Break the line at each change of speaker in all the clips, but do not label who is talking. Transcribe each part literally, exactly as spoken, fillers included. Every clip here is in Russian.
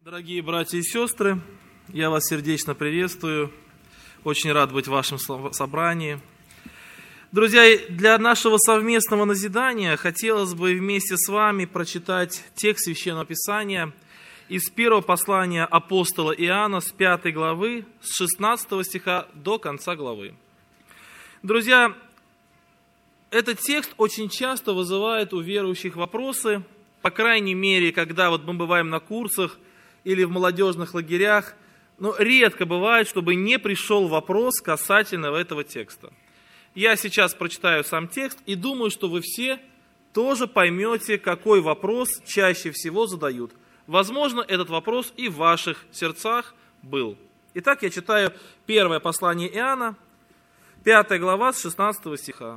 Дорогие братья и сестры, я вас сердечно приветствую. Очень рад быть в вашем собрании. Друзья, для нашего совместного назидания хотелось бы вместе с вами прочитать текст Священного Писания из первого послания апостола Иоанна с пятой главы, с шестнадцатого стиха до конца главы. Друзья, этот текст очень часто вызывает у верующих вопросы, по крайней мере, когда вот мы бываем на курсах или в молодежных лагерях, но редко бывает, чтобы не пришел вопрос касательно этого текста. Я сейчас прочитаю сам текст и думаю, что вы все тоже поймете, какой вопрос чаще всего задают. Возможно, этот вопрос и в ваших сердцах был. Итак, я читаю первое послание Иоанна, пятая глава, с шестнадцатого стиха.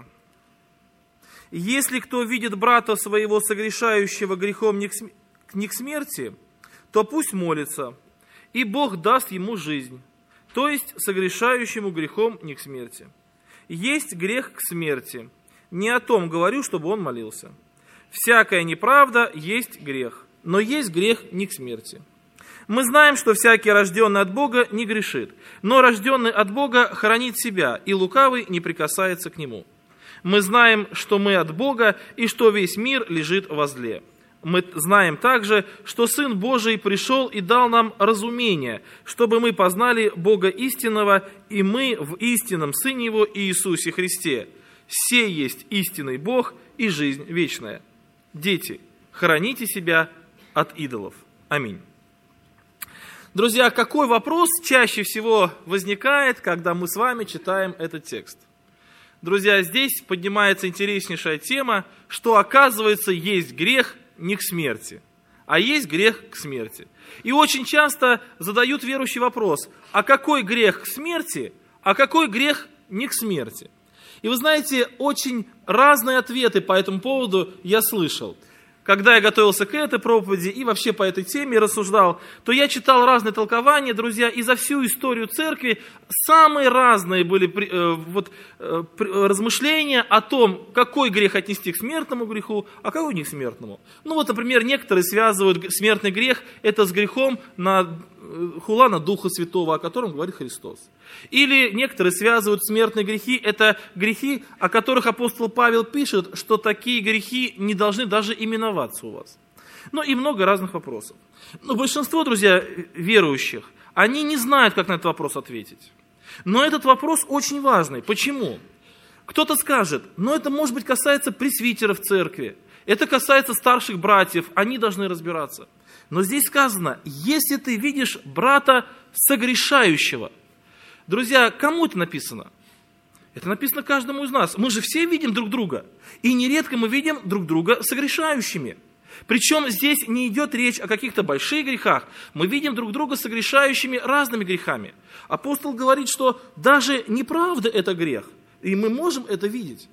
«Если кто видит брата своего, согрешающего грехом не к смерти, то пусть молится, и Бог даст ему жизнь, то есть согрешающему грехом не к смерти. Есть грех к смерти, не о том говорю, чтобы он молился. Всякая неправда есть грех, но есть грех не к смерти. Мы знаем, что всякий, рожденный от Бога, не грешит, но рожденный от Бога хранит себя, и лукавый не прикасается к нему. Мы знаем, что мы от Бога, и что весь мир лежит во зле. Мы знаем также, что Сын Божий пришел и дал нам разумение, чтобы мы познали Бога истинного, и мы в истинном Сыне Его Иисусе Христе. Сей есть истинный Бог и жизнь вечная. Дети, храните себя от идолов. Аминь». Друзья, какой вопрос чаще всего возникает, когда мы с вами читаем этот текст? Друзья, здесь поднимается интереснейшая тема, что, оказывается, есть грех не к смерти, а есть грех к смерти. И очень часто задают верующий вопрос, а какой грех к смерти, а какой грех не к смерти? И вы знаете, очень разные ответы по этому поводу я слышал. Когда я готовился к этой проповеди и вообще по этой теме рассуждал, то я читал разные толкования, друзья, и за всю историю церкви самые разные были э, вот, э, размышления о том, какой грех отнести к смертному греху, а какой не к смертному. Ну вот, например, некоторые связывают смертный грех это с грехом на хула на Духа Святого, о котором говорит Христос. Или некоторые связывают смертные грехи, это грехи, о которых апостол Павел пишет, что такие грехи не должны даже именоваться у вас. Ну и много разных вопросов. Но большинство, друзья, верующих, они не знают, как на этот вопрос ответить. Но этот вопрос очень важный. Почему? Кто-то скажет, но это, может быть, касается пресвитеров церкви, это касается старших братьев, они должны разбираться. Но здесь сказано, если ты видишь брата согрешающего. Друзья, кому это написано? Это написано каждому из нас. Мы же все видим друг друга. И нередко мы видим друг друга согрешающими. Причем здесь не идет речь о каких-то больших грехах. Мы видим друг друга согрешающими разными грехами. Апостол говорит, что даже неправда это грех. И мы можем это видеть.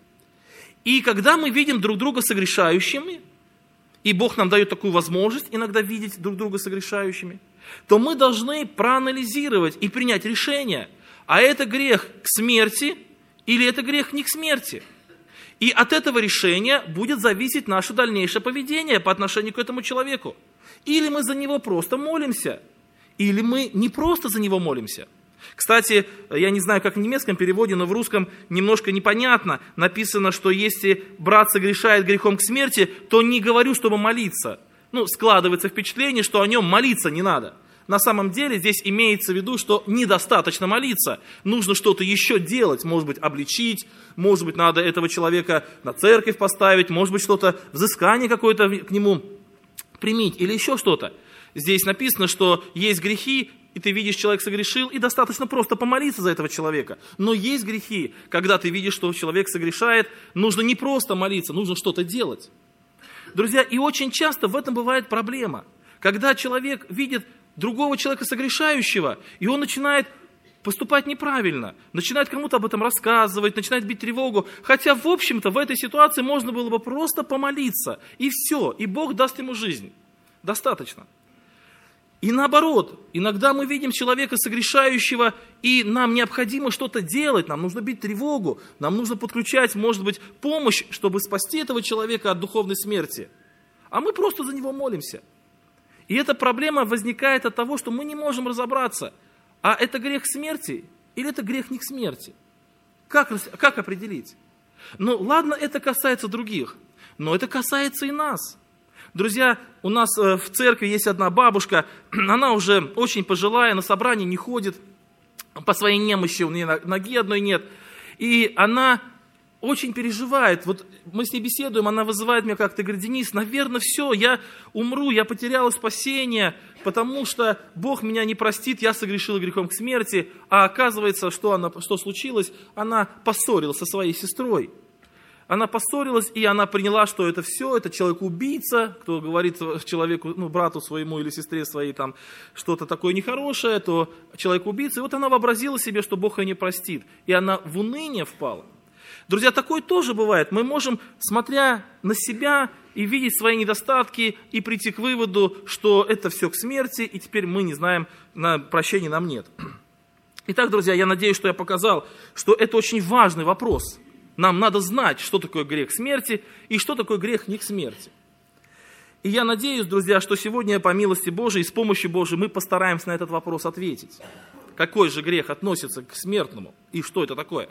И когда мы видим друг друга согрешающими, и Бог нам дает такую возможность иногда видеть друг друга согрешающими, то мы должны проанализировать и принять решение, а это грех к смерти или это грех не к смерти. И от этого решения будет зависеть наше дальнейшее поведение по отношению к этому человеку. Или мы за него просто молимся, или мы не просто за него молимся. Кстати, я не знаю, как в немецком переводе, но в русском немножко непонятно. Написано, что если брат согрешает грехом к смерти, то не говорю, чтобы молиться. Ну, складывается впечатление, что о нем молиться не надо. На самом деле здесь имеется в виду, что недостаточно молиться. Нужно что-то еще делать. Может быть, обличить, может быть, надо этого человека на церковь поставить, может быть, что-то, взыскание какое-то к нему применить или еще что-то. Здесь написано, что есть грехи, и ты видишь, человек согрешил, и достаточно просто помолиться за этого человека. Но есть грехи, когда ты видишь, что человек согрешает, нужно не просто молиться, нужно что-то делать. Друзья, и очень часто в этом бывает проблема. Когда человек видит другого человека согрешающего, и он начинает поступать неправильно, начинает кому-то об этом рассказывать, начинает бить тревогу. Хотя, в общем-то, в этой ситуации можно было бы просто помолиться, и все, и Бог даст ему жизнь. Достаточно. И наоборот, иногда мы видим человека согрешающего, и нам необходимо что-то делать, нам нужно бить тревогу, нам нужно подключать, может быть, помощь, чтобы спасти этого человека от духовной смерти. А мы просто за него молимся. И эта проблема возникает от того, что мы не можем разобраться, а это грех смерти или это грех не к смерти. Как, как определить? Ну ладно, это касается других, но это касается и нас. Друзья, у нас в церкви есть одна бабушка, она уже очень пожилая, на собрание не ходит, по своей немощи, у нее ноги одной нет, и она очень переживает. Вот мы с ней беседуем, она вызывает меня как-то, говорит: Денис, наверное, все, я умру, я потеряла спасение, потому что Бог меня не простит, я согрешила грехом к смерти, а оказывается, что, она, что случилось, она поссорилась со своей сестрой. Она поссорилась, и она приняла, что это все, это человек-убийца, кто говорит человеку, ну, брату своему или сестре своей там что-то такое нехорошее, то человек-убийца. И вот она вообразила себе, что Бог ее не простит, и она в уныние впала. Друзья, такое тоже бывает. Мы можем, смотря на себя и видеть свои недостатки, и прийти к выводу, что это все к смерти, и теперь мы не знаем, на прощения нам нет. Итак, друзья, я надеюсь, что я показал, что это очень важный вопрос. Нам надо знать, что такое грех смерти и что такое грех не к смерти. И я надеюсь, друзья, что сегодня по милости Божией и с помощью Божией мы постараемся на этот вопрос ответить. Какой же грех относится к смертному и что это такое?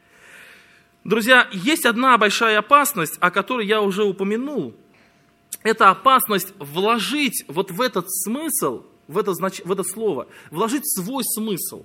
Друзья, есть одна большая опасность, о которой я уже упомянул. Это опасность вложить вот в этот смысл, в это, знач... в это слово, вложить свой смысл.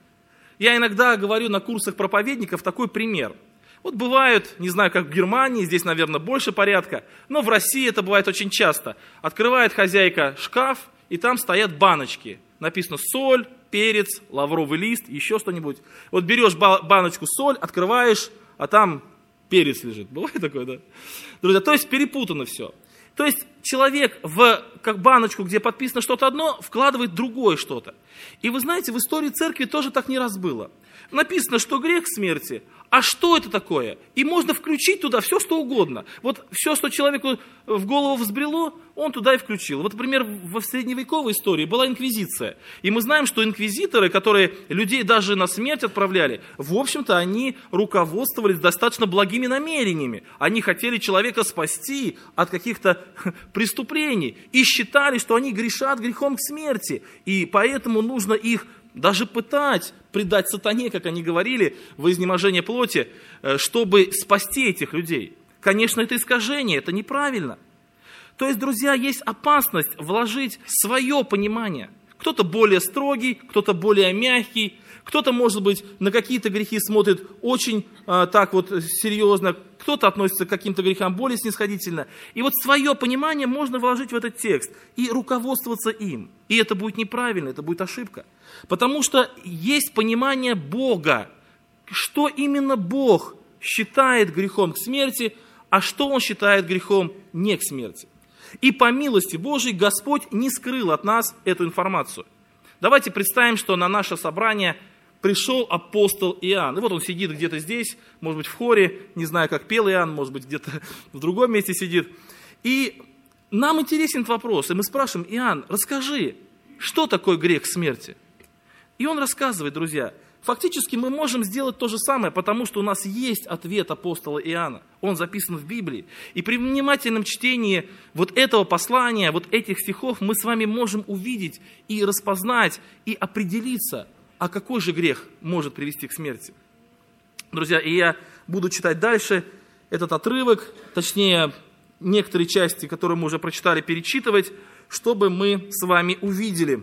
Я иногда говорю на курсах проповедников такой пример. Вот бывают, не знаю, как в Германии, здесь, наверное, больше порядка, но в России это бывает очень часто. Открывает хозяйка шкаф, и там стоят баночки. Написано соль, перец, лавровый лист, еще что-нибудь. Вот берешь баночку соль, открываешь, а там перец лежит. Бывает такое, да? Друзья, то есть перепутано все. То есть человек в как баночку, где подписано что-то одно, вкладывает другое что-то. И вы знаете, в истории церкви тоже так не раз было. Написано, что грех смерти, а что это такое? И можно включить туда все, что угодно. Вот все, что человеку в голову взбрело, он туда и включил. Вот, например, в средневековой истории была инквизиция. И мы знаем, что инквизиторы, которые людей даже на смерть отправляли, в общем-то, они руководствовались достаточно благими намерениями. Они хотели человека спасти от каких-то преступлений. И считали, что они грешат грехом к смерти. И поэтому нужно их даже пытать, предать сатане, как они говорили, во изнеможение плоти, чтобы спасти этих людей. Конечно, это искажение, это неправильно. То есть, друзья, есть опасность вложить свое понимание. Кто-то более строгий, кто-то более мягкий, кто-то, может быть, на какие-то грехи смотрит очень а, так вот серьезно, кто-то относится к каким-то грехам более снисходительно. И вот свое понимание можно вложить в этот текст и руководствоваться им. И это будет неправильно, это будет ошибка. Потому что есть понимание Бога, что именно Бог считает грехом к смерти, а что Он считает грехом не к смерти. И по милости Божией Господь не скрыл от нас эту информацию. Давайте представим, что на наше собрание пришел апостол Иоанн. И вот он сидит где-то здесь, может быть в хоре, не знаю, как пел Иоанн, может быть где-то в другом месте сидит. И нам интересен этот вопрос, и мы спрашиваем: Иоанн, расскажи, что такое грех смерти? И он рассказывает, друзья. Фактически мы можем сделать то же самое, потому что у нас есть ответ апостола Иоанна. Он записан в Библии. И при внимательном чтении вот этого послания, вот этих стихов, мы с вами можем увидеть и распознать, и определиться, а какой же грех может привести к смерти. Друзья, и я буду читать дальше этот отрывок, точнее, некоторые части, которые мы уже прочитали, перечитывать, чтобы мы с вами увидели,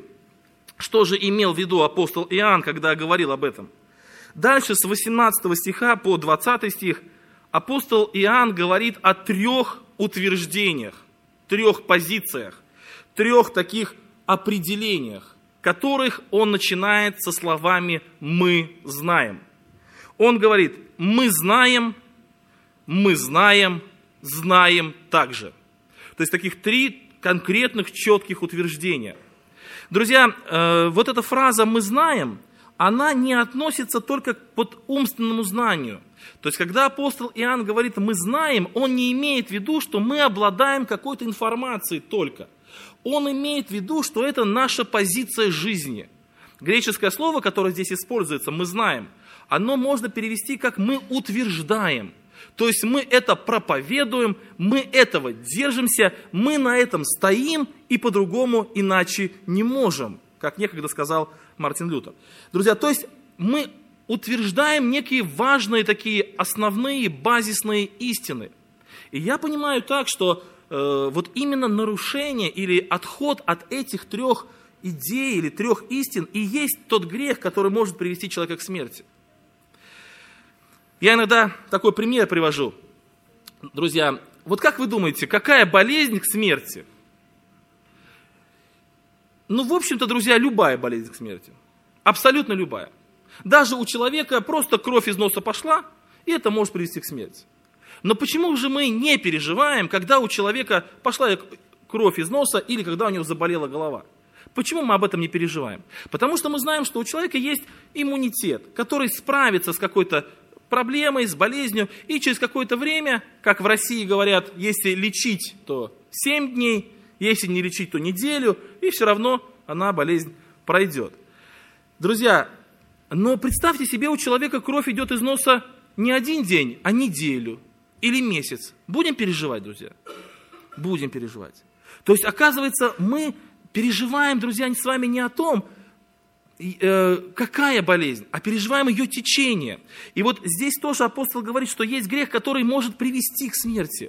что же имел в виду апостол Иоанн, когда говорил об этом. Дальше с восемнадцатого стиха по двадцатый стих апостол Иоанн говорит о трех утверждениях, трех позициях, трех таких определениях, которых он начинает со словами «мы знаем». Он говорит: «мы знаем, мы знаем, знаем также». То есть таких три конкретных, четких утверждения. Друзья, э, вот эта фраза «мы знаем», она не относится только к вот умственному знанию. То есть, когда апостол Иоанн говорит «мы знаем», он не имеет в виду, что мы обладаем какой-то информацией только. Он имеет в виду, что это наша позиция жизни. Греческое слово, которое здесь используется, «мы знаем», оно можно перевести как «мы утверждаем». То есть мы это проповедуем, мы этого держимся, мы на этом стоим и по-другому иначе не можем, как некогда сказал Мартин Лютер. Друзья, то есть мы утверждаем некие важные такие основные базисные истины. И я понимаю так, что э, вот именно нарушение или отход от этих трех идей или трех истин и есть тот грех, который может привести человека к смерти. Я иногда такой пример привожу. Друзья, вот как вы думаете, какая болезнь к смерти? Ну, в общем-то, друзья, любая болезнь к смерти. Абсолютно любая. Даже у человека просто кровь из носа пошла, и это может привести к смерти. Но почему же мы не переживаем, когда у человека пошла кровь из носа или когда у него заболела голова? Почему мы об этом не переживаем? Потому что мы знаем, что у человека есть иммунитет, который справится с какой-то проблемой, с болезнью, и через какое-то время, как в России говорят, если лечить, то семь дней, если не лечить, то неделю, и все равно она, болезнь, пройдет. Друзья, но представьте себе, у человека кровь идет из носа не один день, а неделю или месяц. Будем переживать, друзья? Будем переживать. То есть, оказывается, мы переживаем, друзья, с вами не о том, какая болезнь, а переживаем ее течение. И вот здесь тоже апостол говорит, что есть грех, который может привести к смерти.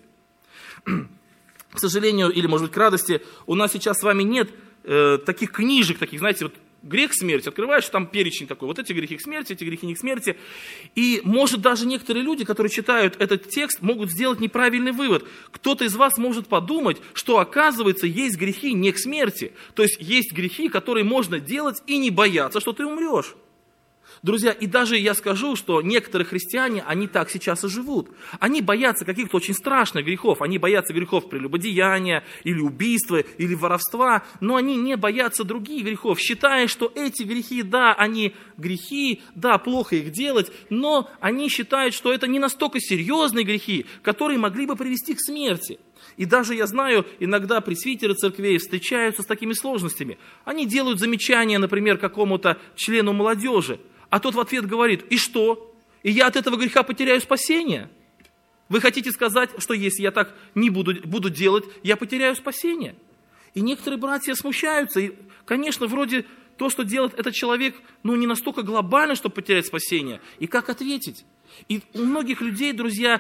К сожалению, или, может быть, к радости, у нас сейчас с вами нет э, таких книжек, таких, знаете, вот грех смерти, открываешь, там перечень такой, вот эти грехи к смерти, эти грехи не к смерти. И, может, даже некоторые люди, которые читают этот текст, могут сделать неправильный вывод. Кто-то из вас может подумать, что, оказывается, есть грехи не к смерти. То есть, есть грехи, которые можно делать и не бояться, что ты умрешь. Друзья, и даже я скажу, что некоторые христиане, они так сейчас и живут. Они боятся каких-то очень страшных грехов. Они боятся грехов прелюбодеяния, или убийства, или воровства, но они не боятся других грехов, считая, что эти грехи, да, они грехи, да, плохо их делать, но они считают, что это не настолько серьезные грехи, которые могли бы привести к смерти. И даже я знаю, иногда пресвитеры церквей встречаются с такими сложностями. Они делают замечания, например, какому-то члену молодежи, а тот в ответ говорит: и что? И я от этого греха потеряю спасение? Вы хотите сказать, что если я так не буду, буду делать, я потеряю спасение? И некоторые братья смущаются. И, конечно, вроде то, что делает этот человек, ну, не настолько глобально, чтобы потерять спасение. И как ответить? И у многих людей, друзья,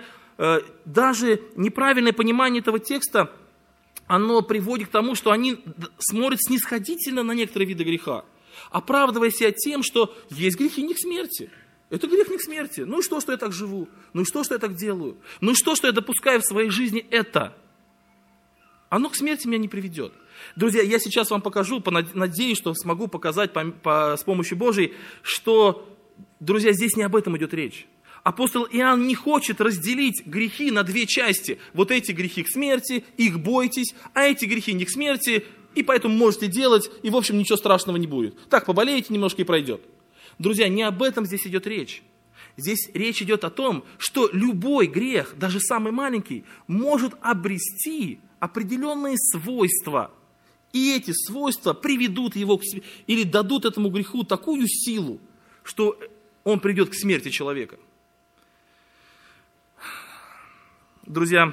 даже неправильное понимание этого текста, оно приводит к тому, что они смотрят снисходительно на некоторые виды греха, оправдывая себя тем, что есть грехи не к смерти. Это грех не к смерти. Ну и что, что я так живу? Ну и что, что я так делаю? Ну и что, что я допускаю в своей жизни это? Оно к смерти меня не приведет. Друзья, я сейчас вам покажу, надеюсь, что смогу показать по, по, с помощью Божией, что, друзья, здесь не об этом идет речь. Апостол Иоанн не хочет разделить грехи на две части. Вот эти грехи к смерти, их бойтесь, а эти грехи не к смерти, и поэтому можете делать, и, в общем, ничего страшного не будет. Так, поболеете немножко и пройдет. Друзья, не об этом здесь идет речь. Здесь речь идет о том, что любой грех, даже самый маленький, может обрести определенные свойства. И эти свойства приведут его к, или дадут этому греху такую силу, что он придет к смерти человека. Друзья,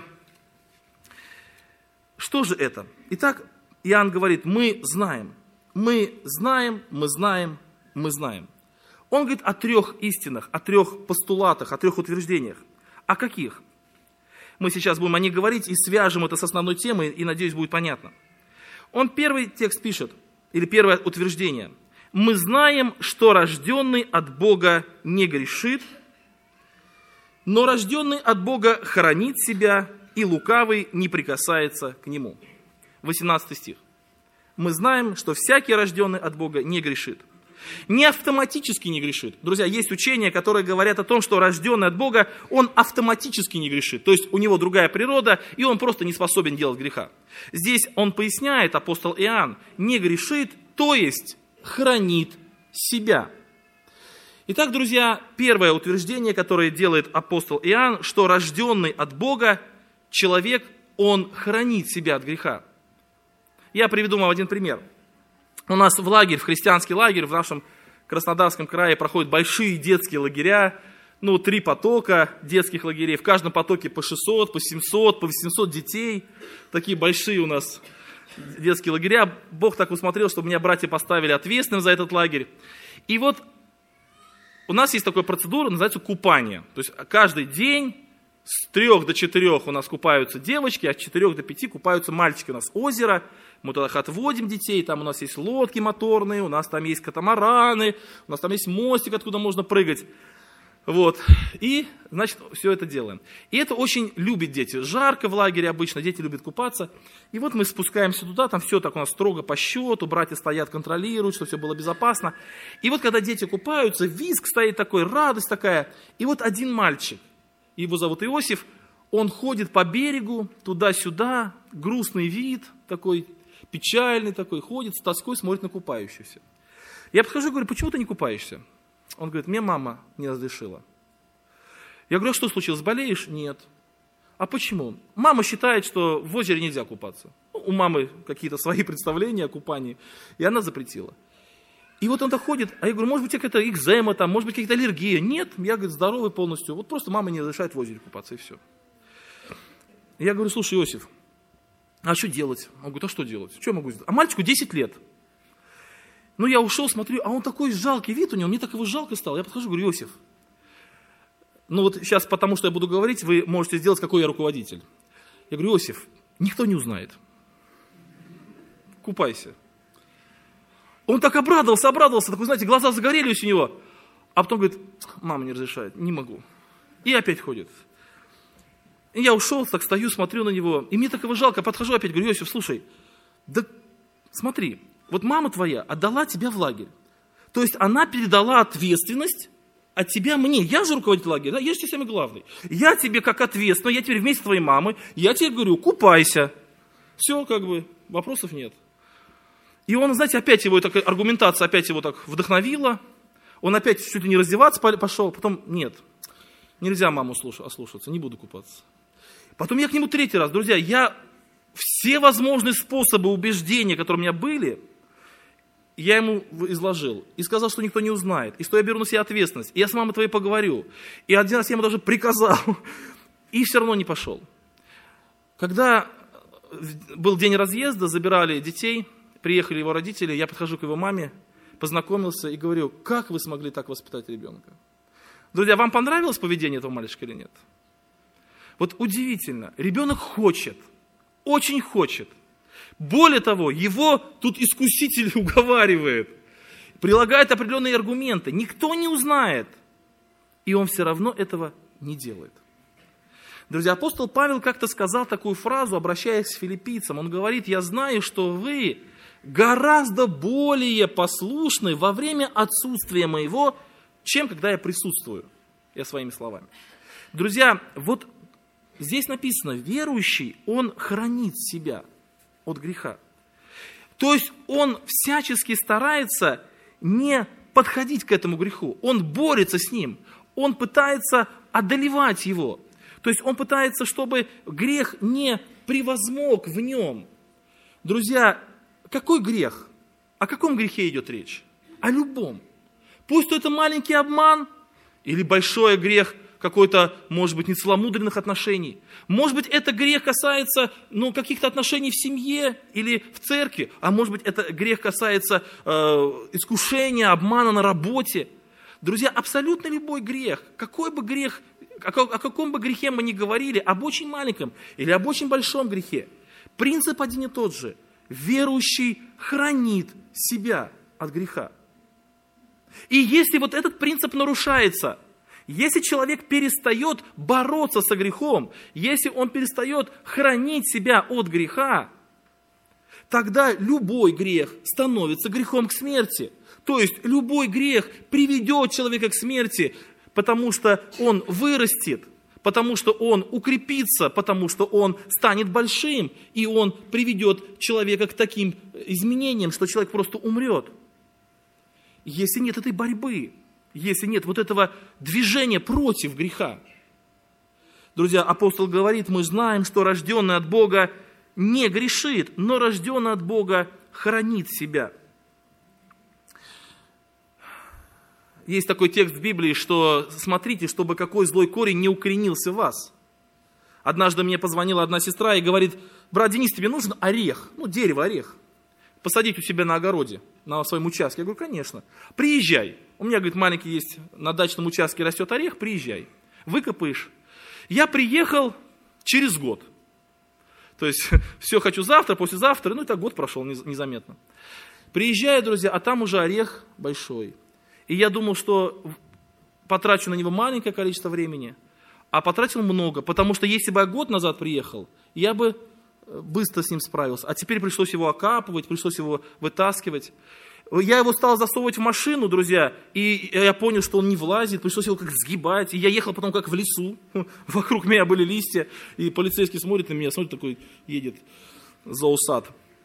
что же это? Итак, Иоанн говорит: мы знаем, мы знаем, мы знаем, мы знаем. Он говорит о трех истинах, о трех постулатах, о трех утверждениях. О каких? Мы сейчас будем о них говорить и свяжем это с основной темой, и, надеюсь, будет понятно. Он первый текст пишет, или первое утверждение. Мы знаем, что рожденный от Бога не грешит, но рожденный от Бога хранит себя, и лукавый не прикасается к нему. восемнадцатый стих. Мы знаем, что всякий рожденный от Бога не грешит. Не автоматически не грешит. Друзья, есть учения, которые говорят о том, что рожденный от Бога, он автоматически не грешит. То есть у него другая природа, и он просто не способен делать греха. Здесь он поясняет, апостол Иоанн, не грешит, то есть хранит себя. Итак, друзья, первое утверждение, которое делает апостол Иоанн, что рожденный от Бога человек, он хранит себя от греха. Я приведу вам один пример. У нас в лагерь, в христианский лагерь в нашем Краснодарском крае проходят большие детские лагеря. ну, три потока детских лагерей. В каждом потоке по шестьсот, по семьсот, по восемьсот детей. Такие большие у нас детские лагеря. Бог так усмотрел, чтобы меня братья поставили ответственным за этот лагерь. И вот у нас есть такая процедура, называется купание. То есть каждый день с трех до четырех у нас купаются девочки, а с четырех до пяти купаются мальчики. У нас озеро, мы туда отводим детей, там у нас есть лодки моторные, у нас там есть катамараны, у нас там есть мостик, откуда можно прыгать. Вот. И, значит, все это делаем. И это очень любят дети. Жарко в лагере обычно, дети любят купаться. И вот мы спускаемся туда, там все так у нас строго по счету, братья стоят, контролируют, чтобы все было безопасно. И вот когда дети купаются, визг стоит такой, радость такая. И вот один мальчик, его зовут Иосиф, он ходит по берегу, туда-сюда, грустный вид, такой печальный такой, ходит с тоской, смотрит на купающихся. Я подхожу и говорю, почему ты не купаешься? Он говорит, мне мама не разрешила. Я говорю, а что случилось, болеешь? Нет. А почему? Мама считает, что в озере нельзя купаться. Ну, у мамы какие-то свои представления о купании, и она запретила. И вот он так ходит, а я говорю, может быть, какая-то экзема, там, может быть, какая-то аллергия. Нет, я, говорит, здоровый полностью. Вот просто мама не разрешает в озере купаться, и все. Я говорю, слушай, Иосиф, а что делать? Он говорит, а что делать? Что я могу сделать? А мальчику десять лет. Ну, я ушел, смотрю, а он такой жалкий вид у него, мне так его жалко стало. Я подхожу, говорю, Иосиф, ну вот сейчас, потому что я буду говорить, вы можете сделать, какой я руководитель. Я говорю, Иосиф, никто не узнает. Купайся. Он так обрадовался, обрадовался, такой, знаете, глаза загорелись у него. А потом говорит, мама не разрешает, не могу. И опять ходит. И я ушел, так стою, смотрю на него, и мне так его жалко, подхожу опять, говорю, Иосиф, слушай, да смотри, вот мама твоя отдала тебя в лагерь. То есть она передала ответственность от тебя мне. Я же руководитель лагеря, да? Я же тебе самый главный. Я тебе как ответственный, я теперь вместе с твоей мамой, я тебе говорю, купайся. Все, как бы, вопросов нет. И он, знаете, опять его, такая аргументация опять его так вдохновила. Он опять чуть ли не раздеваться пошел, потом нет, нельзя маму ослушаться, не буду купаться. Потом я к нему третий раз, друзья, я все возможные способы убеждения, которые у меня были, я ему изложил и сказал, что никто не узнает, и что я беру на себя ответственность, и я с мамой твоей поговорю. И один раз я ему даже приказал, и все равно не пошел. Когда был день разъезда, забирали детей, приехали его родители, я подхожу к его маме, познакомился и говорю, как вы смогли так воспитать ребенка? Друзья, вам понравилось поведение этого мальчика или нет? Вот удивительно, ребенок хочет, очень хочет. Более того, его тут искуситель уговаривает, прилагает определенные аргументы. Никто не узнает, и он все равно этого не делает. Друзья, апостол Павел как-то сказал такую фразу, обращаясь к филиппийцам. Он говорит, я знаю, что вы гораздо более послушны во время отсутствия моего, чем когда я присутствую. Я своими словами. Друзья, вот здесь написано, верующий, он хранит себя от греха. То есть он всячески старается не подходить к этому греху. Он борется с ним. Он пытается одолевать его. То есть он пытается, чтобы грех не превозмог в нем. Друзья, какой грех? О каком грехе идет речь? О любом. Пусть это маленький обман или большой грех какой-то, может быть, нецеломудренных отношений. Может быть, это грех касается ну, каких-то отношений в семье или в церкви, а может быть, это грех касается э, искушения, обмана на работе. Друзья, абсолютно любой грех, какой бы грех, о, о каком бы грехе мы ни говорили, об очень маленьком или об очень большом грехе, принцип один и тот же. Верующий хранит себя от греха. И если вот этот принцип нарушается, если человек перестает бороться со грехом, если он перестает хранить себя от греха, тогда любой грех становится грехом к смерти. То есть любой грех приведет человека к смерти, потому что он вырастет, потому что он укрепится, потому что он станет большим, и он приведет человека к таким изменениям, что человек просто умрет. Если нет этой борьбы, если нет вот этого движения против греха. Друзья, апостол говорит, мы знаем, что рожденный от Бога не грешит, но рожденный от Бога хранит себя. есть такой текст в Библии, что смотрите, чтобы какой злой корень не укоренился в вас. Однажды мне позвонила одна сестра и говорит: брат Денис, тебе нужен орех, ну дерево, орех, посадить у себя на огороде, на своем участке. Я говорю: конечно. Приезжай. У меня, говорит, маленький есть, на дачном участке растет орех, приезжай. Выкопаешь. Я приехал через год. То есть все хочу завтра, послезавтра, ну и так год прошел незаметно. Приезжаю, друзья, а там уже орех большой. И я думал, что потрачу на него маленькое количество времени, а потратил много, потому что если бы я год назад приехал, я бы быстро с ним справился. А теперь пришлось его окапывать, пришлось его вытаскивать. Я его стал засовывать в машину, друзья, и я понял, что он не влазит, пришлось его как сгибать. И я ехал потом как в лесу, вокруг меня были листья, и полицейский смотрит на меня, смотрит, такой едет зоосад.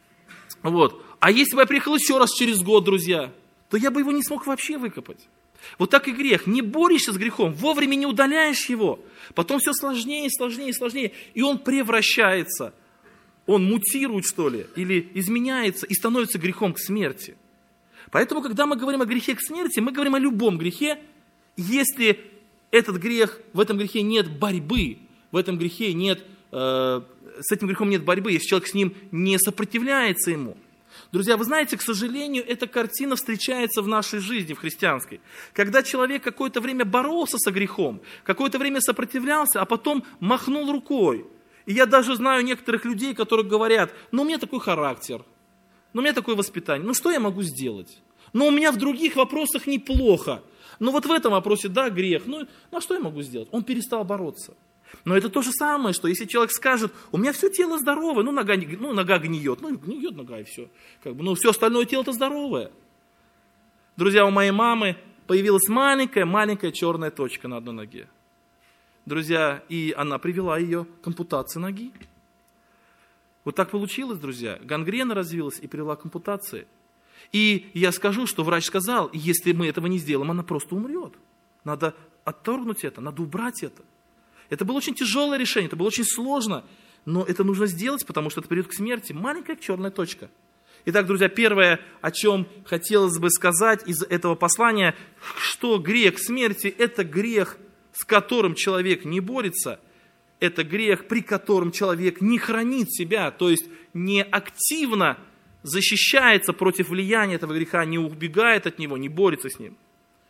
Вот. А если бы я приехал еще раз через год, друзья, то я бы его не смог вообще выкопать. Вот так и грех. Не борешься с грехом, вовремя не удаляешь его. Потом все сложнее, сложнее, сложнее. И он превращается, он мутирует, что ли, или изменяется и становится грехом к смерти. Поэтому, когда мы говорим о грехе к смерти, мы говорим о любом грехе, если этот грех, в этом грехе нет борьбы, в этом грехе нет, э, с этим грехом нет борьбы, если человек с ним не сопротивляется ему. Друзья, вы знаете, к сожалению, эта картина встречается в нашей жизни, в христианской. Когда человек какое-то время боролся со грехом, какое-то время сопротивлялся, а потом махнул рукой. И я даже знаю некоторых людей, которые говорят: ну у меня такой характер, ну у меня такое воспитание, ну что я могу сделать? Ну у меня в других вопросах неплохо, но вот в этом вопросе, да, грех, ну, ну а что я могу сделать? Он перестал бороться. Но это то же самое, что если человек скажет: у меня все тело здоровое, ну нога, ну, нога гниет, ну гниет нога и все. Как бы, ну все остальное тело-то здоровое. Друзья, у моей мамы появилась маленькая-маленькая черная точка на одной ноге. Друзья, и она привела ее к ампутации ноги. Вот так получилось, друзья. Гангрена развилась и привела к ампутации. И я скажу, что врач сказал: если мы этого не сделаем, она просто умрет. Надо отторгнуть это, надо убрать это. Это было очень тяжелое решение, это было очень сложно, но это нужно сделать, потому что это приведет к смерти. Маленькая черная точка. Итак, друзья, первое, о чем хотелось бы сказать из этого послания, что грех смерти – это грех, с которым человек не борется, это грех, при котором человек не хранит себя, то есть не активно защищается против влияния этого греха, не убегает от него, не борется с ним.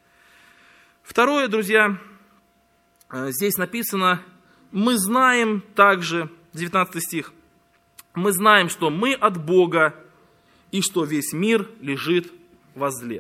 Второе, друзья, здесь написано: мы знаем также, девятнадцатый стих, мы знаем, что мы от Бога и что весь мир лежит во зле.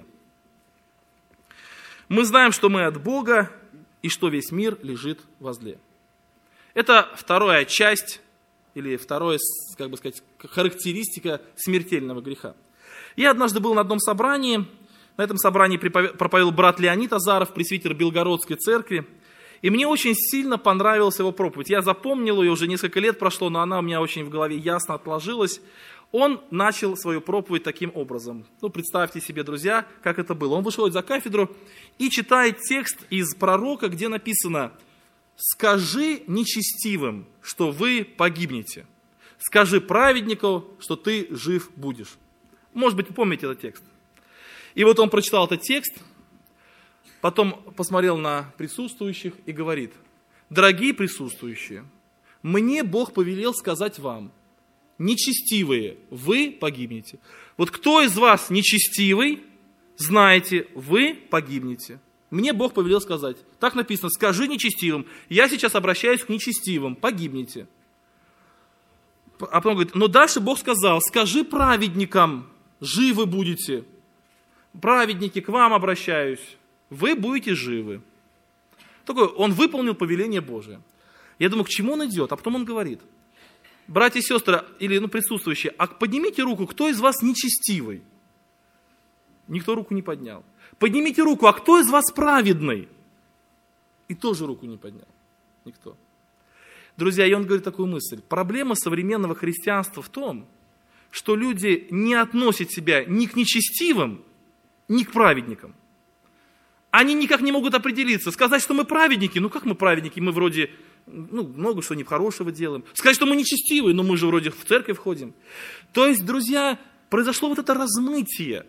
Мы знаем, что мы от Бога и что весь мир лежит во зле. Это вторая часть, или вторая, как бы сказать, характеристика смертельного греха. Я однажды был на одном собрании, на этом собрании проповедовал брат Леонид Азаров, пресвитер Белгородской церкви, и мне очень сильно понравилась его проповедь. Я запомнил ее, уже несколько лет прошло, но она у меня очень в голове ясно отложилась. Он начал свою проповедь таким образом. Ну, представьте себе, друзья, как это было. Он вышел за кафедру и читает текст из пророка, где написано: «Скажи нечестивым, что вы погибнете. Скажи праведнику, что ты жив будешь». Может быть, вы помните этот текст. И вот он прочитал этот текст, потом посмотрел на присутствующих и говорит: «Дорогие присутствующие, мне Бог повелел сказать вам: нечестивые, вы погибнете. Вот кто из вас нечестивый, знаете, вы погибнете. Мне Бог повелел сказать». Так написано: «Скажи нечестивым». Я сейчас обращаюсь к нечестивым: погибнете. А потом говорит: но дальше Бог сказал: «Скажи праведникам, живы будете». Праведники, к вам обращаюсь, вы будете живы. Такой, он выполнил повеление Божие. Я думаю, к чему он идет? А потом он говорит: братья и сестры, или ну, присутствующие, а поднимите руку, кто из вас нечестивый? Никто руку не поднял. Поднимите руку, а кто из вас праведный? И тоже руку не поднял. Никто. Друзья, и он говорит такую мысль. Проблема современного христианства в том, что люди не относят себя ни к нечестивым, ни к праведникам. Они никак не могут определиться. Сказать, что мы праведники, ну как мы праведники, мы вроде ну, много что нехорошего делаем. Сказать, что мы нечестивые, но мы же вроде в церковь ходим. То есть, друзья, произошло вот это размытие.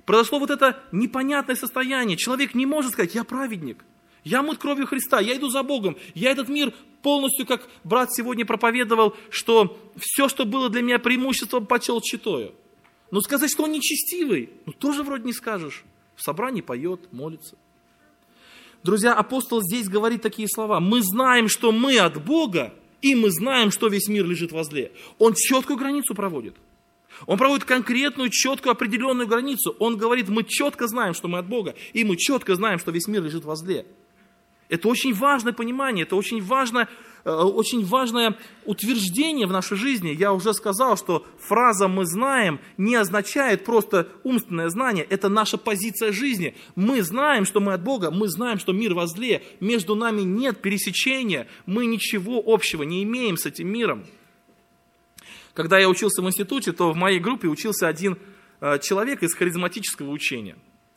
Произошло вот это непонятное состояние. Человек не может сказать: я праведник, я мыт кровью Христа, я иду за Богом, я этот мир полностью, как брат сегодня проповедовал, что все, что было для меня преимуществом, почел тщетою. Но сказать, что он нечестивый, ну тоже вроде не скажешь. В собрании поет, молится. Друзья, апостол здесь говорит такие слова: мы знаем, что мы от Бога, и мы знаем, что весь мир лежит во зле. Он четкую границу проводит. Он проводит конкретную, четкую, определенную границу. Он говорит: мы четко знаем, что мы от Бога, и мы четко знаем, что весь мир лежит во зле. Это очень важное понимание, это очень важное, очень важное утверждение в нашей жизни. Я уже сказал, что фраза «мы знаем» не означает просто умственное знание, это наша позиция жизни. Мы знаем, что мы от Бога, мы знаем, что мир во зле, между нами нет пересечения, мы ничего общего не имеем с этим миром. Когда я учился в институте, то в моей группе учился один человек из харизматического учения.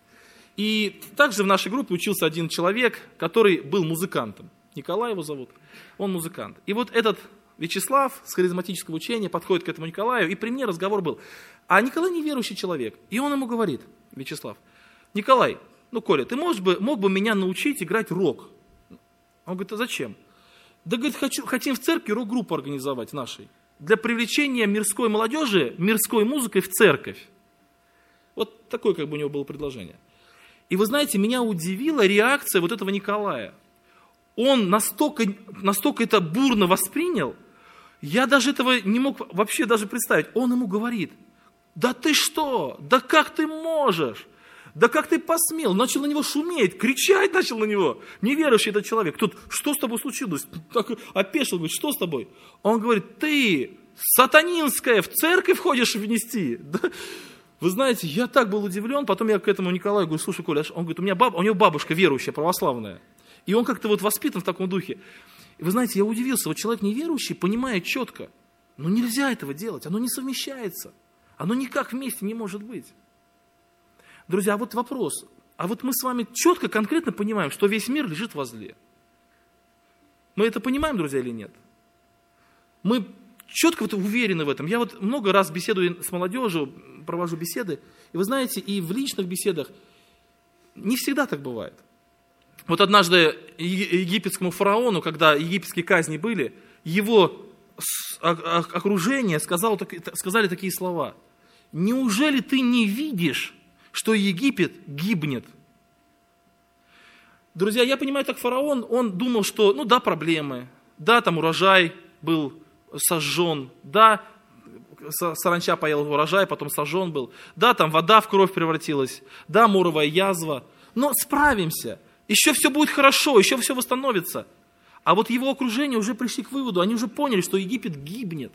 И также в нашей группе учился один человек, который был музыкантом. Николай его зовут, он музыкант. И вот этот Вячеслав с харизматического учения подходит к этому Николаю, и при мне разговор был. А Николай неверующий человек, и он ему говорит: Вячеслав, Николай, ну Коля, ты можешь бы, мог бы меня научить играть рок? Он говорит: а зачем? Да, говорит, хочу, хотим в церкви рок-группу организовать нашей, для привлечения мирской молодежи, мирской музыкой в церковь. Вот такое как бы у него было предложение. И вы знаете, меня удивила реакция вот этого Николая. Он настолько, настолько это бурно воспринял, я даже этого не мог вообще даже представить. Он ему говорит: да ты что, да как ты можешь, да как ты посмел, начал на него шуметь, кричать начал на него, неверующий этот человек. Тут: что с тобой случилось? Так опешил, говорит: что с тобой? Он говорит: ты сатанинская, в церковь ходишь внести? Вы знаете, я так был удивлен, потом я к этому Николаю говорю: слушай, Коля, он говорит, у меня баб, у него бабушка верующая, православная, и он как-то вот воспитан в таком духе. И вы знаете, я удивился, вот человек неверующий понимает четко, но нельзя этого делать, оно не совмещается, оно никак вместе не может быть. Друзья, а вот вопрос, а вот мы с вами четко, конкретно понимаем, что весь мир лежит во зле. Мы это понимаем, друзья, или нет? Мы четко вот уверены в этом. Я вот много раз беседую с молодежью, провожу беседы, и вы знаете, и в личных беседах не всегда так бывает. Вот однажды египетскому фараону, когда египетские казни были, его окружение сказало, сказали такие слова: неужели ты не видишь, что Египет гибнет? Друзья, я понимаю, так фараон, он думал, что, ну да, проблемы, да, там урожай был сожжен, да, саранча поела урожай, потом сожжен был, да, там вода в кровь превратилась, да, моровая язва, но справимся, еще все будет хорошо, еще все восстановится. А вот его окружение уже пришли к выводу, они уже поняли, что Египет гибнет.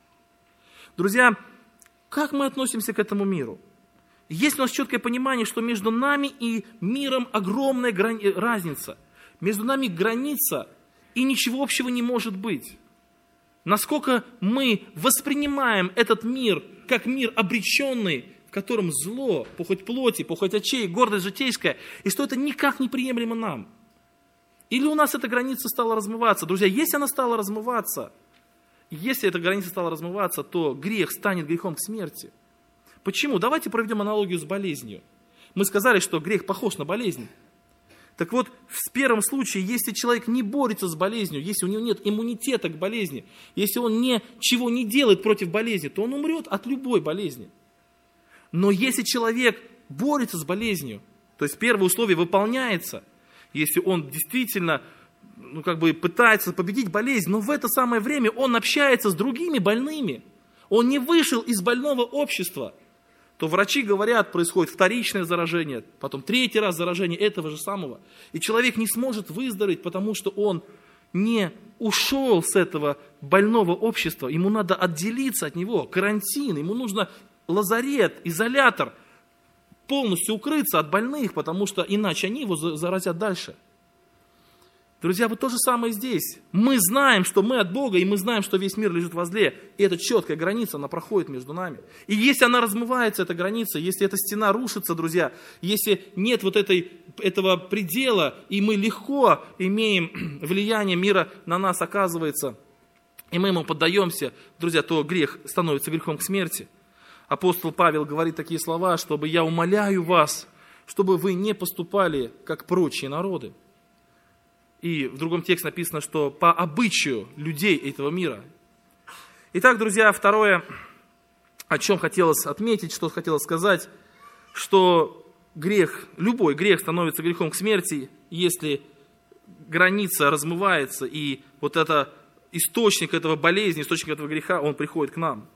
Друзья, как мы относимся к этому миру? Есть у нас четкое понимание, что между нами и миром огромная грани... разница. Между нами граница, и ничего общего не может быть. Насколько мы воспринимаем этот мир как мир обреченный, в котором зло, похоть плоти, похоть очей, гордость житейская, и что это никак не приемлемо нам. Или у нас эта граница стала размываться? Друзья, если она стала размываться, если эта граница стала размываться, то грех станет грехом к смерти. Почему? Давайте проведем аналогию с болезнью. Мы сказали, что грех похож на болезнь. Так вот, в первом случае, если человек не борется с болезнью, если у него нет иммунитета к болезни, если он ничего не делает против болезни, то он умрет от любой болезни. Но если человек борется с болезнью, то есть первое условие выполняется, если он действительно ну, как бы пытается победить болезнь, но в это самое время он общается с другими больными, он не вышел из больного общества, то врачи говорят, происходит вторичное заражение, потом третий раз заражение этого же самого. И человек не сможет выздороветь, потому что он не ушел с этого больного общества. Ему надо отделиться от него, карантин, ему нужно лазарет, изолятор, полностью укрыться от больных, потому что иначе они его заразят дальше. Друзья, вот то же самое здесь. Мы знаем, что мы от Бога, и мы знаем, что весь мир лежит во зле. И эта четкая граница, она проходит между нами. И если она размывается, эта граница, если эта стена рушится, друзья, если нет вот этой, этого предела, и мы легко имеем влияние мира на нас, оказывается, и мы ему поддаемся, друзья, то грех становится грехом к смерти. апостол Павел говорит такие слова, чтобы я умоляю вас, чтобы вы не поступали, как прочие народы. И в другом тексте написано, что по обычаю людей этого мира. Итак, друзья, второе, о чем хотелось отметить, что хотелось сказать, что грех, любой грех становится грехом к смерти, если граница размывается, и вот это источник этого болезни, источник этого греха, он приходит к нам.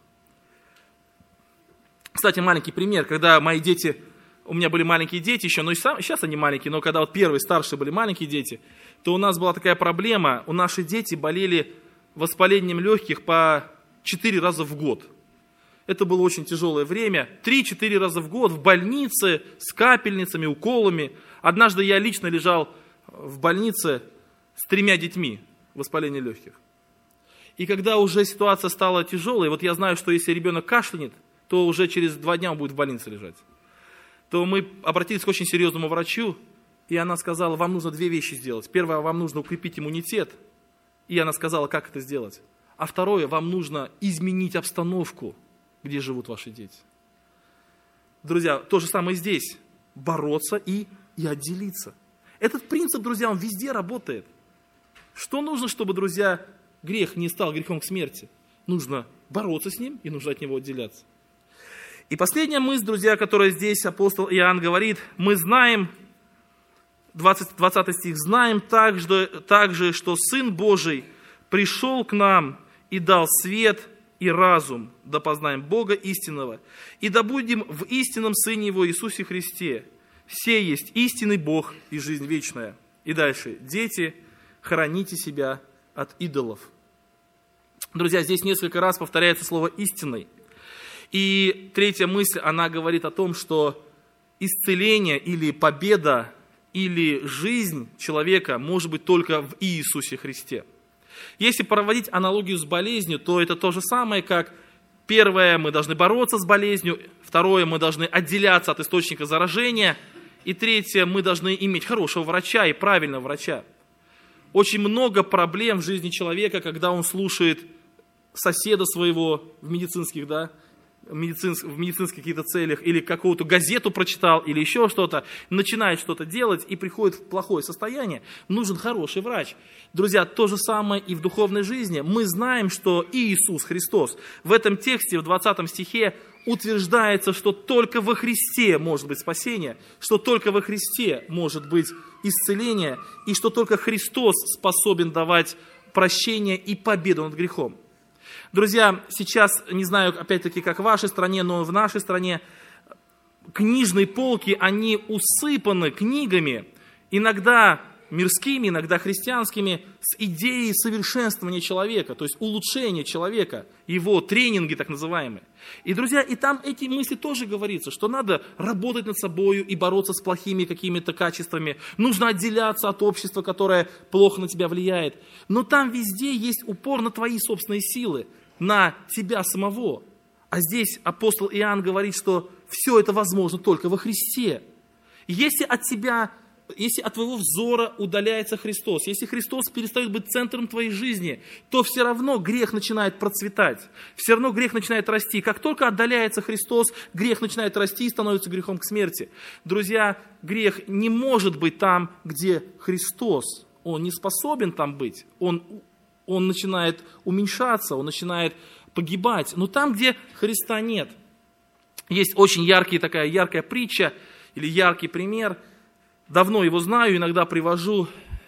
Кстати, маленький пример, когда мои дети, у меня были маленькие дети еще, но и сам, сейчас они маленькие, но когда вот первые, старшие были маленькие дети, то у нас была такая проблема, у наших дети болели воспалением легких по четыре раза в год. Это было очень тяжелое время, три-четыре раза в год в больнице с капельницами, уколами. Однажды я лично лежал в больнице с тремя детьми, воспаление легких. И когда уже ситуация стала тяжелой, вот я знаю, что если ребенок кашлянет, то уже через два дня он будет в больнице лежать. То мы обратились к очень серьезному врачу, и она сказала, вам нужно две вещи сделать. Первое, вам нужно укрепить иммунитет, и она сказала, как это сделать. А второе, вам нужно изменить обстановку, где живут ваши дети. Друзья, то же самое здесь. Бороться и, и отделиться. Этот принцип, друзья, он везде работает. Что нужно, чтобы, друзья, грех не стал грехом к смерти? Нужно бороться с ним и нужно от него отделяться. И последняя мысль, друзья, которая здесь апостол Иоанн говорит, мы знаем, двадцать, двадцатый стих, знаем также, также, что Сын Божий пришел к нам и дал свет и разум, да познаем Бога истинного, и да будем в истинном Сыне Его Иисусе Христе. Все есть истинный Бог и жизнь вечная. И дальше. Дети, храните себя от идолов. Друзья, здесь несколько раз повторяется слово «истинный». И третья мысль, она говорит о том, что исцеление или победа, или жизнь человека может быть только в Иисусе Христе. Если проводить аналогию с болезнью, то это то же самое, как первое, мы должны бороться с болезнью, второе, мы должны отделяться от источника заражения, и третье, мы должны иметь хорошего врача и правильного врача. Очень много проблем в жизни человека, когда он слушает соседа своего в медицинских, да, медицинских, в медицинских каких-то целях, или какую-то газету прочитал, или еще что-то, начинает что-то делать и приходит в плохое состояние, нужен хороший врач. Друзья, то же самое и в духовной жизни. Мы знаем, что Иисус Христос в этом тексте, в двадцатом стихе, утверждается, что только во Христе может быть спасение, что только во Христе может быть исцеление, и что только Христос способен давать прощение и победу над грехом. Друзья, сейчас, не знаю, опять-таки, как в вашей стране, но в нашей стране книжные полки, они усыпаны книгами, иногда мирскими, иногда христианскими, с идеей совершенствования человека, то есть улучшения человека, его тренинги так называемые. И, друзья, и там эти мысли тоже говорится, что надо работать над собой и бороться с плохими какими-то качествами, нужно отделяться от общества, которое плохо на тебя влияет. Но там везде есть упор на твои собственные силы, на тебя самого. А здесь апостол Иоанн говорит, что все это возможно только во Христе. И если от тебя... Если от твоего взора удаляется Христос, если Христос перестает быть центром твоей жизни, то все равно грех начинает процветать, все равно грех начинает расти. Как только отдаляется Христос, грех начинает расти и становится грехом к смерти. Друзья, грех не может быть там, где Христос. Он не способен там быть. Он, он начинает уменьшаться, он начинает погибать. Но там, где Христа нет. Есть очень яркий, такая яркая притча или яркий пример. Давно его знаю, иногда привожу.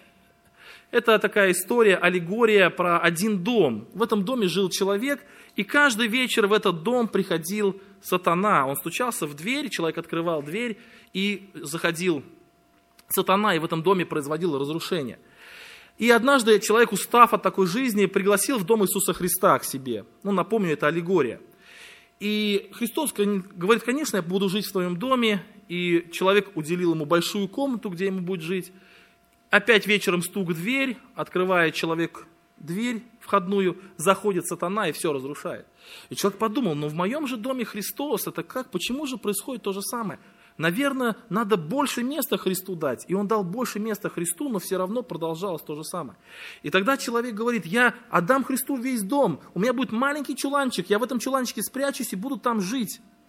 Это такая история, аллегория про один дом. В этом доме жил человек, и каждый вечер в этот дом приходил сатана. Он стучался в дверь, человек открывал дверь, и заходил сатана, и в этом доме производил разрушение. И однажды человек, устав от такой жизни, пригласил в дом Иисуса Христа к себе. Ну, напомню, это аллегория. И Христос говорит, конечно, я буду жить в твоем доме, и человек уделил ему большую комнату, где ему будет жить. Опять вечером стук в дверь, открывает человек дверь входную, заходит сатана и все разрушает. И человек подумал, ну в моем же доме Христос, это как, почему же происходит то же самое? Наверное, надо больше места Христу дать. И он дал больше места Христу, но все равно продолжалось то же самое. И тогда человек говорит, я отдам Христу весь дом, у меня будет маленький чуланчик, я в этом чуланчике спрячусь и буду там жить.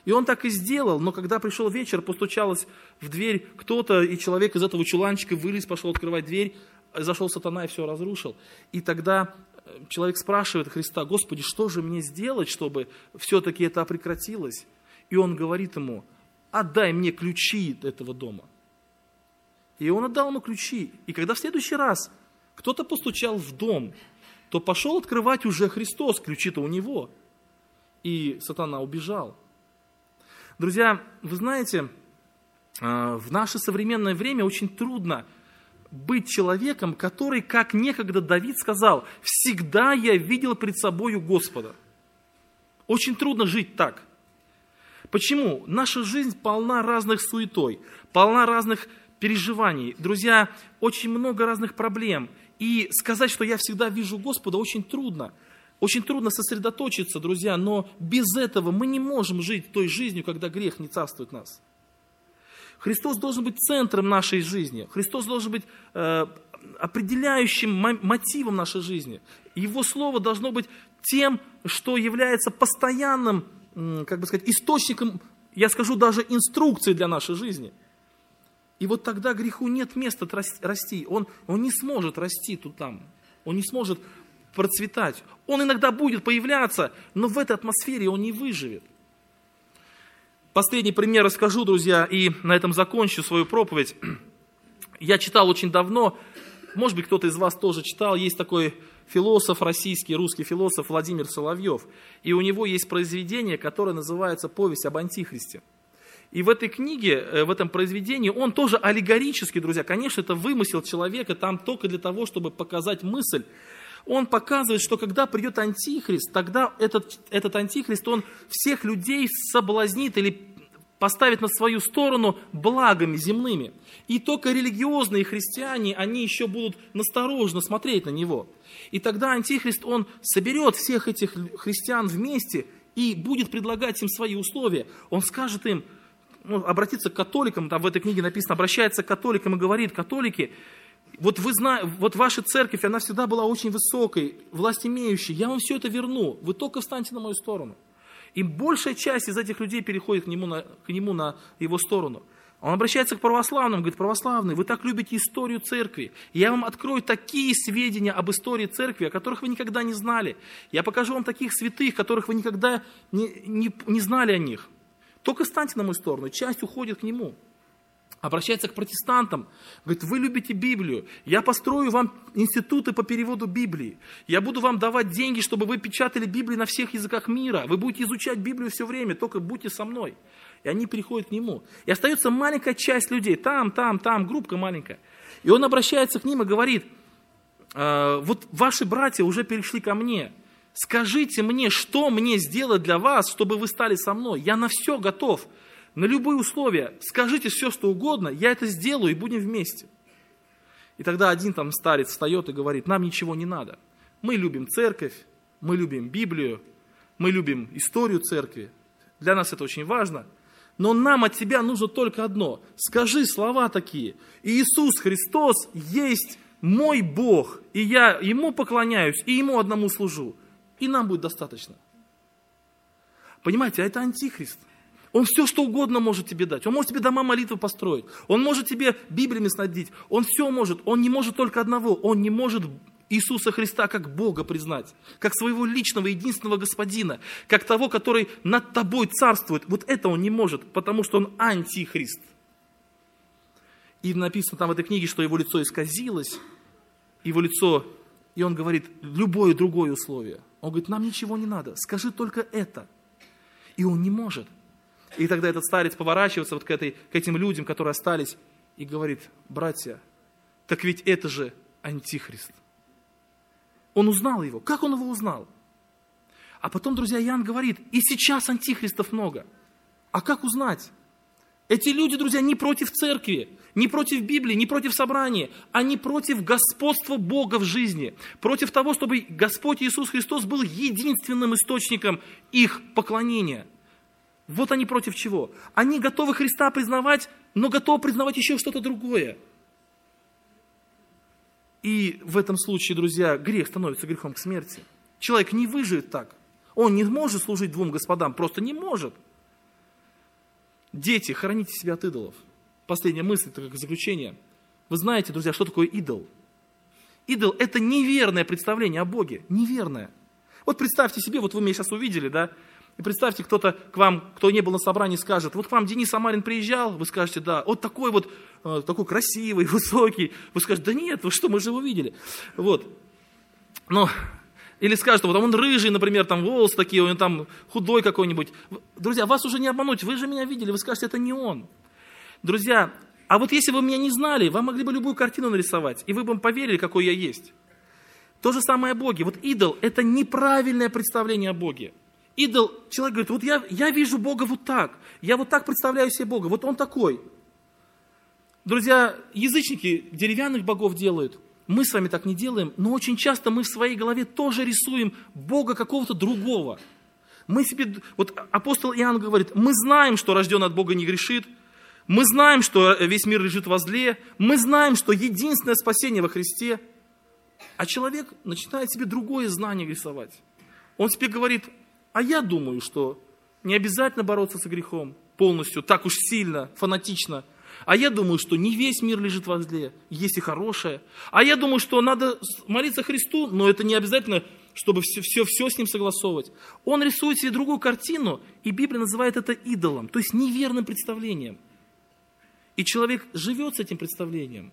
И он так и сделал, но когда пришел вечер, постучалось в дверь кто-то, и человек из этого чуланчика вылез, пошел открывать дверь, зашел сатана и все разрушил. И тогда человек спрашивает Христа: Господи, что же мне сделать, чтобы все-таки это прекратилось? И он говорит ему: отдай мне ключи этого дома. И он отдал ему ключи. И когда в следующий раз кто-то постучал в дом, то пошел открывать уже Христос, ключи-то у него. И сатана убежал. Друзья, вы знаете, в наше современное время очень трудно быть человеком, который, как некогда Давид сказал: «Всегда я видел пред собою Господа». Очень трудно жить так. Почему? Наша жизнь полна разных суетой, полна разных переживаний. Друзья, очень много разных проблем. И сказать, что я всегда вижу Господа, очень трудно. Очень трудно сосредоточиться, друзья, но без этого мы не можем жить той жизнью, когда грех не царствует в нас. Христос должен быть центром нашей жизни. Христос должен быть э, определяющим мотивом нашей жизни. Его Слово должно быть тем, что является постоянным, э, как бы сказать, источником, я скажу, даже инструкции для нашей жизни. И вот тогда греху нет места расти. Он, он не сможет расти тут там. Он не сможет процветать. Он иногда будет появляться, но в этой атмосфере он не выживет. Последний пример расскажу, друзья, и на этом закончу свою проповедь. Я читал очень давно, может быть, кто-то из вас тоже читал, есть такой философ российский, русский философ Владимир Соловьев, и у него есть произведение, которое называется «Повесть об Антихристе». И в этой книге, в этом произведении, он тоже аллегорически, друзья, конечно, это вымысел человека, там только для того, чтобы показать мысль. Он показывает, что когда придет Антихрист, тогда этот, этот Антихрист, он всех людей соблазнит или поставит на свою сторону благами земными. И только религиозные христиане, они еще будут настороженно смотреть на него. И тогда Антихрист, он соберет всех этих христиан вместе и будет предлагать им свои условия. Он скажет им, ну, обратиться к католикам, там в этой книге написано, обращается к католикам и говорит: католики, вот вы знаете, вот ваша церковь, она всегда была очень высокой, властимеющей, я вам все это верну, вы только встаньте на мою сторону. И большая часть из этих людей переходит к нему на, к нему на его сторону. Он обращается к православным, говорит: православные, вы так любите историю церкви, я вам открою такие сведения об истории церкви, о которых вы никогда не знали. Я покажу вам таких святых, которых вы никогда не, не, не знали о них. Только встаньте на мою сторону, часть уходит к нему. Обращается к протестантам, говорит: вы любите Библию, я построю вам институты по переводу Библии, я буду вам давать деньги, чтобы вы печатали Библию на всех языках мира, вы будете изучать Библию все время, только будьте со мной. И они переходят к нему. И остается маленькая часть людей, там, там, там, группка маленькая. И он обращается к ним и говорит: э, вот ваши братья уже перешли ко мне, скажите мне, что мне сделать для вас, чтобы вы стали со мной, я на все готов. На любые условия, скажите все, что угодно, я это сделаю, и будем вместе. И тогда один там старец встает и говорит: нам ничего не надо. Мы любим церковь, мы любим Библию, мы любим историю церкви. Для нас это очень важно. Но нам от тебя нужно только одно. Скажи слова такие: Иисус Христос есть мой Бог, и я Ему поклоняюсь, и Ему одному служу. И нам будет достаточно. Понимаете, а это Антихрист. Он все, что угодно может тебе дать. Он может тебе дома молитвы построить. Он может тебе Библиями снабдить. Он все может. Он не может только одного. Он не может Иисуса Христа как Бога признать. Как своего личного, единственного Господина. Как того, который над тобой царствует. Вот это он не может, потому что он антихрист. И написано там в этой книге, что его лицо исказилось. Его лицо... И он говорит: любое другое условие. Он говорит: нам ничего не надо. Скажи только это. И он не может. И тогда этот старец поворачивается вот к, этой, к этим людям, которые остались, и говорит: братья, так ведь это же Антихрист. Он узнал его. Как он его узнал? А потом, друзья, Иоанн говорит: и сейчас антихристов много. А как узнать? Эти люди, друзья, не против церкви, не против Библии, не против собрания. Они против господства Бога в жизни. Против того, чтобы Господь Иисус Христос был единственным источником их поклонения. Вот они против чего. Они готовы Христа признавать, но готовы признавать еще что-то другое. И в этом случае, друзья, грех становится грехом к смерти. Человек не выживет так. Он не может служить двум господам, просто не может. Дети, храните себя от идолов. Последняя мысль, это как заключение. Вы знаете, друзья, что такое идол? Идол – это неверное представление о Боге. Неверное. Вот представьте себе, вот вы меня сейчас увидели, да? И представьте, кто-то к вам, кто не был на собрании, скажет, вот к вам Денис Самарин приезжал, вы скажете, да, вот такой вот, э, такой красивый, высокий. Вы скажете, да нет, вы что, мы же его видели. Вот. Но, или скажут, вот он рыжий, например, там волосы такие, он там худой какой-нибудь. Друзья, вас уже не обмануть, вы же меня видели, вы скажете, это не он. Друзья, а вот если вы меня не знали, вы могли бы любую картину нарисовать, и вы бы поверили, какой я есть. То же самое о Боге. Вот идол – это неправильное представление о Боге. Идол, человек говорит, вот я, я вижу Бога вот так, я вот так представляю себе Бога, вот Он такой. Друзья, язычники деревянных богов делают, мы с вами так не делаем, но очень часто мы в своей голове тоже рисуем Бога какого-то другого. Мы себе, вот апостол Иоанн говорит, мы знаем, что рожденный от Бога не грешит, мы знаем, что весь мир лежит во зле, мы знаем, что единственное спасение во Христе, а человек начинает себе другое знание рисовать. Он себе говорит, а я думаю, что не обязательно бороться с грехом полностью, так уж сильно, фанатично. А я думаю, что не весь мир лежит во зле, есть и хорошее. А я думаю, что надо молиться Христу, но это не обязательно, чтобы все, все, все с Ним согласовывать. Он рисует себе другую картину, и Библия называет это идолом, то есть неверным представлением. И человек живет с этим представлением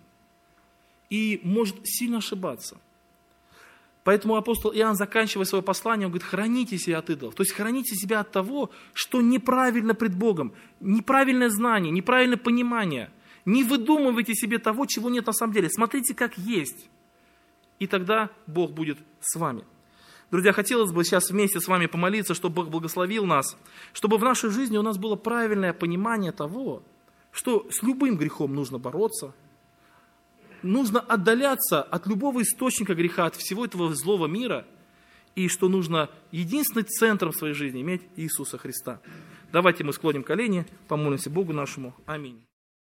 и может сильно ошибаться. Поэтому апостол Иоанн, заканчивая свое послание, он говорит, храните себя от идолов. То есть храните себя от того, что неправильно пред Богом. Неправильное знание, неправильное понимание. Не выдумывайте себе того, чего нет на самом деле. Смотрите, как есть. И тогда Бог будет с вами. Друзья, хотелось бы сейчас вместе с вами помолиться, чтобы Бог благословил нас, чтобы в нашей жизни у нас было правильное понимание того, что с любым грехом нужно бороться, нужно отдаляться от любого источника греха, от всего этого злого мира, и что нужно единственным центром своей жизни иметь Иисуса Христа. Давайте мы склоним колени, помолимся Богу нашему. Аминь.